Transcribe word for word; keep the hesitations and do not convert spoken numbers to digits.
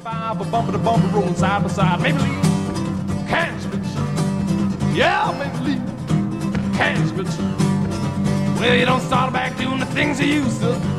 five, a bumper to bumper, rolling side by side. Maybelline, can't spit. Yeah, Maybelline, can't spit. Well, you don't start back doing the things you used to.